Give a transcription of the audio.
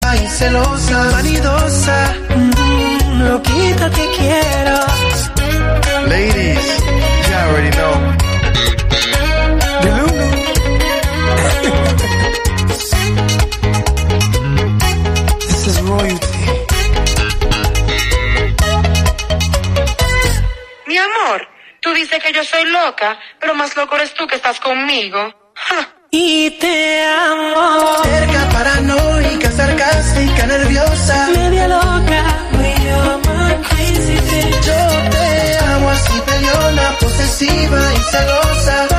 y celosa, vanidosa, loquita te quiero. Ladies, you already know. This is royalty. Mi amor, tú dices que yo soy loca, pero más loco eres tú que estás conmigo. ¡Ja! Y te amo. Cerca, paranoica, sarcástica, nerviosa, media loca. Yo te amo así, peleona, posesiva y celosa.